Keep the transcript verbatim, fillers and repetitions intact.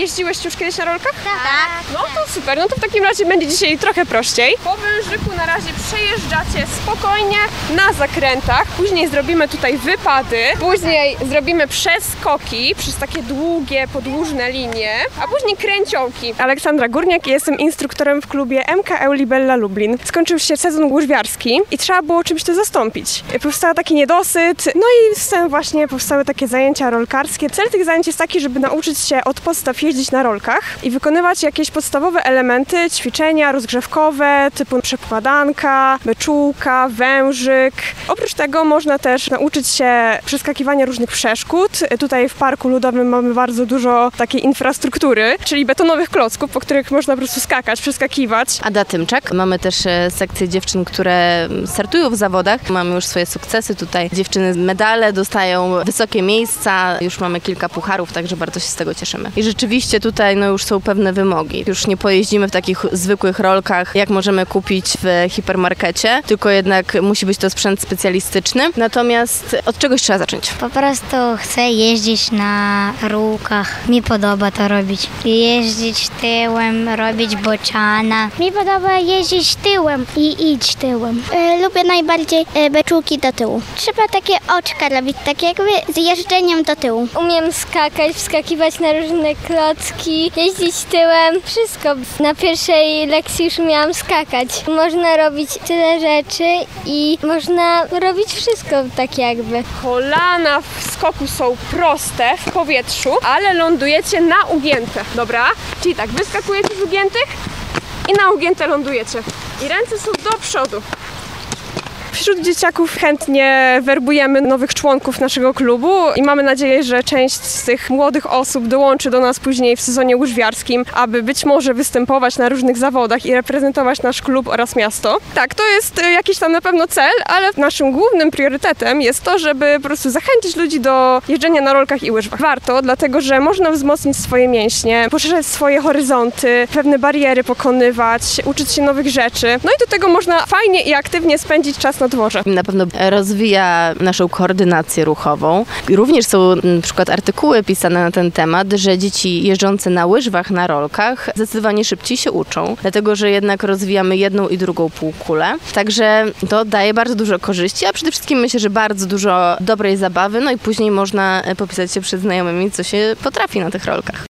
jeździłeś już kiedyś na rolkach? Tak. No to super, no to w takim razie będzie dzisiaj trochę prościej. Po wężyku na razie przejeżdżacie spokojnie na zakrętach, później zrobimy tutaj wypady, później zrobimy przeskoki przez takie długie, podłużne linie, a później kręciołki. Aleksandra Górniak, jestem instruktorem w klubie M K E Libella Lublin. Skończył się sezon łyżwiarski i trzeba było czymś to zastąpić. Powstał taki niedosyt, no i z tym właśnie powstały takie zajęcia rolkarskie. Cel tych zajęć jest taki, żeby nauczyć się od podstaw jeździć na rolkach i wykonywać jakieś podstawowe elementy, ćwiczenia rozgrzewkowe, typu przekładanka, beczułka, wężyk. Oprócz tego można też nauczyć się przeskakiwania różnych przeszkód. Tutaj w Parku Ludowym mamy bardzo dużo takiej infrastruktury, czyli betonowych klocków, po których można po prostu skakać, przeskakiwać. Ada Tymczak. Mamy też sekcję dziewczyn, które startują w zawodach. Mamy już swoje sukcesy tutaj. Dziewczyny medale dostają wysokie miejsca. Już mamy kilka pucharów, także bardzo się z tego cieszymy. I rzeczywiście tutaj no, już są pewne wymogi. Już nie pojeździmy w takich zwykłych rolkach, jak możemy kupić w hipermarkecie, tylko jednak musi być to sprzęt specjalistyczny. Natomiast od czegoś trzeba zacząć. Po prostu chcę jeździć na rolkach. Mi podoba to robić. Jeździć tyłem, robić bociana. Mi podoba jeździć tyłem i iść tyłem. E, lubię najbardziej e, beczułki do tyłu. Trzeba takie oczka robić, tak jakby z jeżdżeniem do tyłu. Umiem skakać, wskakiwać na różne klocki, jeździć tyłem, wszystko. Na pierwszej lekcji już umiałam skakać. Można robić tyle rzeczy i można robić wszystko tak jakby. Kolana w skoku są proste w powietrzu, ale lądujecie na ugięte, dobra? Czyli tak, wyskakujecie z ugiętych i na ugięte lądujecie. I ręce są do przodu. Wśród dzieciaków chętnie werbujemy nowych członków naszego klubu i mamy nadzieję, że część z tych młodych osób dołączy do nas później w sezonie łyżwiarskim, aby być może występować na różnych zawodach i reprezentować nasz klub oraz miasto. Tak, to jest jakiś tam na pewno cel, ale naszym głównym priorytetem jest to, żeby po prostu zachęcić ludzi do jeżdżenia na rolkach i łyżwach. Warto, dlatego że można wzmocnić swoje mięśnie, poszerzać swoje horyzonty, pewne bariery pokonywać, uczyć się nowych rzeczy. No i do tego można fajnie i aktywnie spędzić czas na dworze. Na pewno rozwija naszą koordynację ruchową. Również są na przykład artykuły pisane na ten temat, że dzieci jeżdżące na łyżwach, na rolkach zdecydowanie szybciej się uczą, dlatego że jednak rozwijamy jedną i drugą półkulę. Także to daje bardzo dużo korzyści, a przede wszystkim myślę, że bardzo dużo dobrej zabawy, no i później można popisać się przed znajomymi, co się potrafi na tych rolkach.